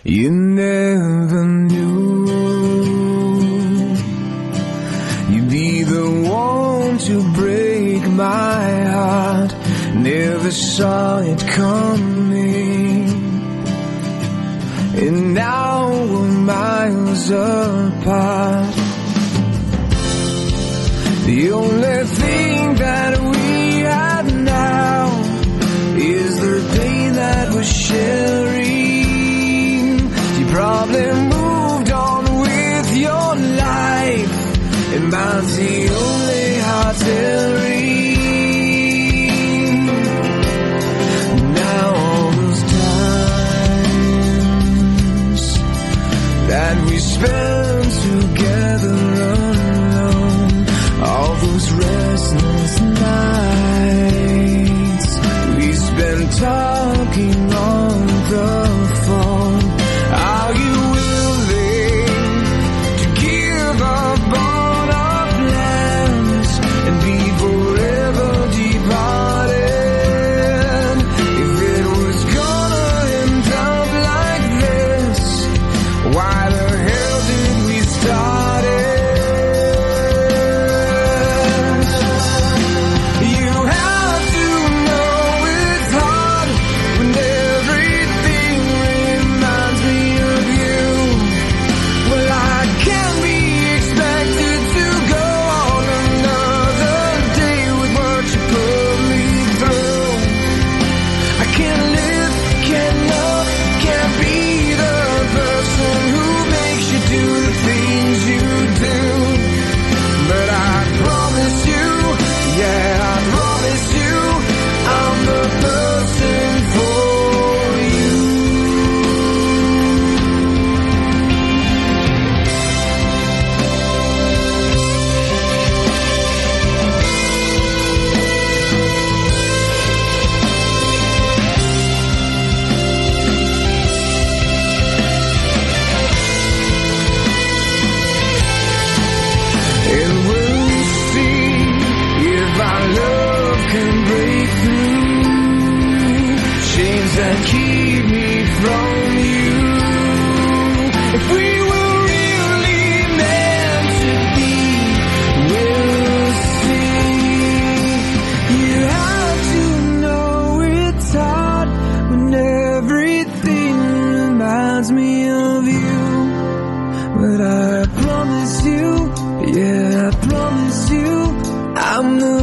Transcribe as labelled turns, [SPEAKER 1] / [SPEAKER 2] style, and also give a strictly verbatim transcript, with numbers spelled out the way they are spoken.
[SPEAKER 1] You never knew you'd be the one to break my heart. Never saw it coming, and now we're miles apart. The only thing that we have now is the pain that we're sharing. You probably moved on with your life, and mine's the only heart tearing. Now all those times that we spent together alone, all those restless nights we spent talking on the phone. Are you willing to give up on our plans and be forever departed? If it was gonna end up like this, why the hell did we start it? That keep me from you. If we were really meant to be, we'll see. You have to know it's hard when everything reminds me of you. But I promise you, yeah, I promise you, I'm the